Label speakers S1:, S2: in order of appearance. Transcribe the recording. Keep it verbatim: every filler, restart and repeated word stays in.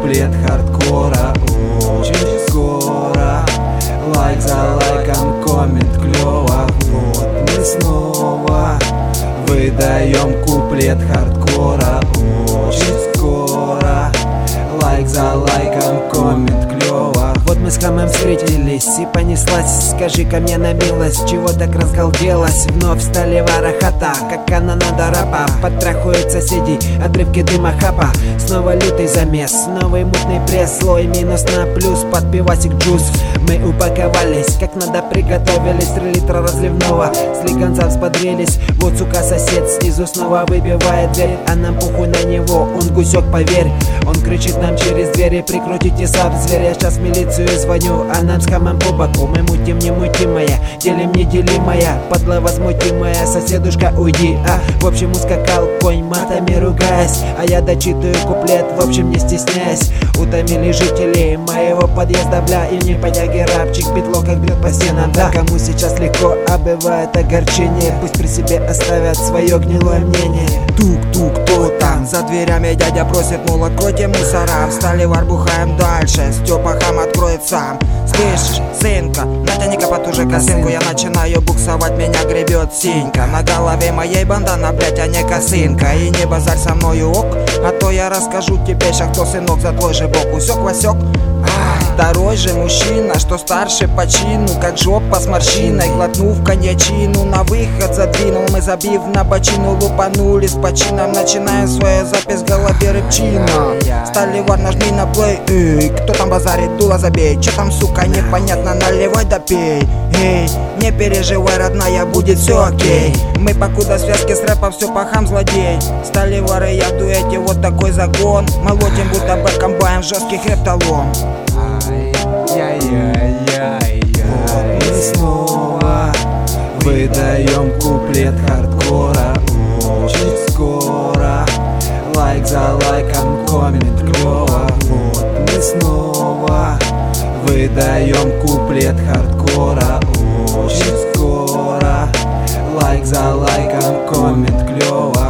S1: куплет хардкора. Очень скоро, лайк за лайком, коммент клёво. Вот мы снова выдаем куплет хардкора. Очень скоро, лайк за лайком, коммент клёво.
S2: Вот мы с хамом встретились и понеслась. Скажи-ка мне на милость, чего так разгалделась? Вновь стали варахата, как она надо рапа. Подтрахуют соседей отрывки дыма хапа. Снова лютый замес, новый мутный пресс. Слой минус на плюс, под пивасик джуз. Мы упаковались, как надо приготовились. Три литра разливного, слегонца взбодрились. Вот, сука, сосед снизу снова выбивает дверь, а нам похуй на него, он гусек, поверь. Он кричит нам через двери: прикрутите сап, зверь. Я сейчас в милицию звоню, а нам с хамом по боку. Мы мутим немутимое, делим неделимое. Падла возмутимая, соседушка, уйди. А в общем ускакал конь, матами ругаясь, а я дочитываю куплет, в общем не стесняясь. Утомили жителей моего подъезда, бля, и не потяги рапчик, битло как бьет по стенам, да. Кому сейчас легко, а бывает огорчение, пусть при себе оставят свое гнилое мнение.
S3: Тук-тук, кто там? За дверями дядя просит, мол, откройте мусора. Встали, варбухаем дальше, Степа хам откроет сам. Слышишь, сынка, натяни-ка потуже косынку. Я начинаю буксовать, меня гребет синька. На голове моей бандана, блять, а не косынка. И не базарь со мною, ок, а то я расскажу тебе ща, кто сынок за твой же бок. Усек-васек. Второй же мужчина, что старше по чину, как жопа с морщиной, глотнув коньячину, на выход задвинул. Мы, забив на бочину, лупанули с почином. Начинаем свою запись в голове рыбчина. Сталивар, нажми на плей. Эй, кто там базарит, дуло забей. Че там, сука, непонятно, наливай да пей. Эй, не переживай, родная, будет все окей. Мы покуда связки с рэпом, все пахам злодей. Сталивары, я в дуэте, вот такой загон. Молотим будто бы комбайн, жесткий хребтолом.
S1: Яй-яй-яй-яй. Мы снова выдаем куплет хардкора. Очень скоро, лайк за лайком, коммент клёво. Вот мы снова выдаем куплет хардкора. Очень скоро, лайк за лайком, коммент клёво.